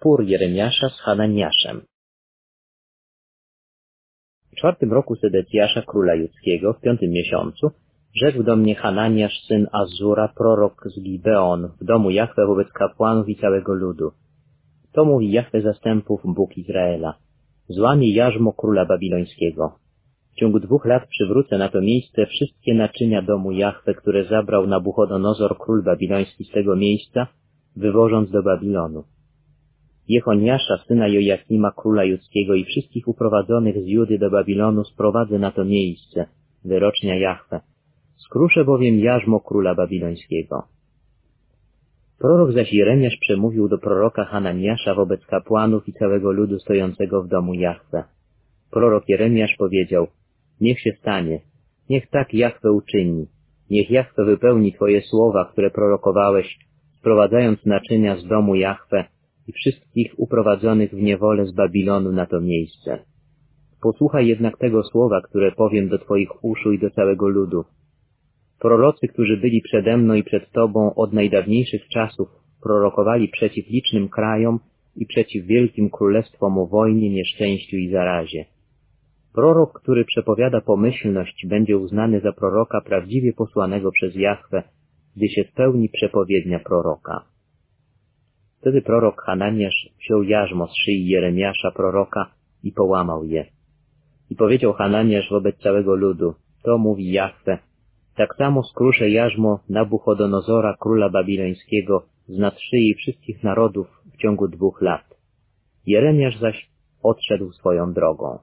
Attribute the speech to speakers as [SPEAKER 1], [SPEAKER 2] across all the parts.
[SPEAKER 1] Spór Jeremiasza z Hananiaszem. W 4. roku Sedecjasza, króla judzkiego, w 5. miesiącu, rzekł do mnie Hananiasz, syn Azura, prorok z Gibeon, w domu Jahwe wobec kapłanów i całego ludu. To mówi Jahwe zastępów, Bóg Izraela. Złamie jarzmo króla babilońskiego. W ciągu 2 lat przywrócę na to miejsce wszystkie naczynia domu Jahwe, które zabrał Nabuchodonozor, król babiloński, z tego miejsca, wywożąc do Babilonu. Jechoniasza, syna Jojakima, króla judzkiego, i wszystkich uprowadzonych z Judy do Babilonu sprowadzę na to miejsce, wyrocznia Jahwe. Skruszę bowiem jarzmo króla babilońskiego. Prorok zaś Jeremiasz przemówił do proroka Hananiasza wobec kapłanów i całego ludu stojącego w domu Jahwe. Prorok Jeremiasz powiedział: niech się stanie, niech tak Jahwe uczyni, niech Jahwe wypełni Twoje słowa, które prorokowałeś, sprowadzając naczynia z domu Jahwe i wszystkich uprowadzonych w niewolę z Babilonu na to miejsce. Posłuchaj jednak tego słowa, które powiem do Twoich uszu i do całego ludu. Prorocy, którzy byli przede mną i przed Tobą od najdawniejszych czasów, prorokowali przeciw licznym krajom i przeciw wielkim królestwom o wojnie, nieszczęściu i zarazie. Prorok, który przepowiada pomyślność, będzie uznany za proroka prawdziwie posłanego przez Jahwe, gdy się spełni przepowiednia proroka. Wtedy prorok Hananiasz wziął jarzmo z szyi Jeremiasza, proroka, i połamał je. I powiedział Hananiasz wobec całego ludu: to mówi Jahwe, tak samo skruszę jarzmo Nabuchodonozora, króla babilońskiego, z nad szyi wszystkich narodów w ciągu 2 lat. Jeremiasz zaś odszedł swoją drogą.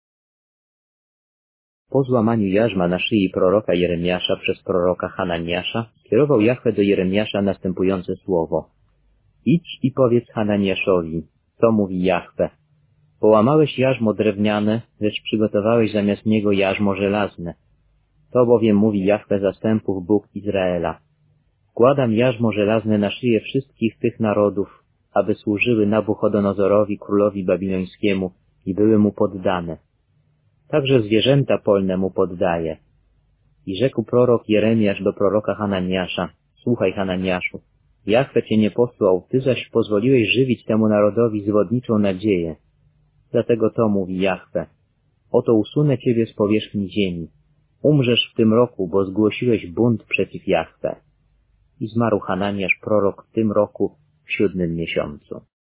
[SPEAKER 1] Po złamaniu jarzma na szyi proroka Jeremiasza przez proroka Hananiasza skierował Jahwe do Jeremiasza następujące słowo: idź i powiedz Hananiaszowi, co mówi Jahwe. Połamałeś jarzmo drewniane, lecz przygotowałeś zamiast niego jarzmo żelazne. To bowiem mówi Jahwe zastępów, Bóg Izraela. Wkładam jarzmo żelazne na szyję wszystkich tych narodów, aby służyły Nabuchodonozorowi, królowi babilońskiemu, i były mu poddane. Także zwierzęta polne mu poddaje. I rzekł prorok Jeremiasz do proroka Hananiasza: słuchaj, Hananiaszu, Jahwe cię nie posłał, ty zaś pozwoliłeś żywić temu narodowi zwodniczą nadzieję. Dlatego to mówi Jahwe: oto usunę ciebie z powierzchni ziemi. Umrzesz w tym roku, bo zgłosiłeś bunt przeciw Jahwe. I zmarł Hananiasz prorok w tym roku, w 7. miesiącu.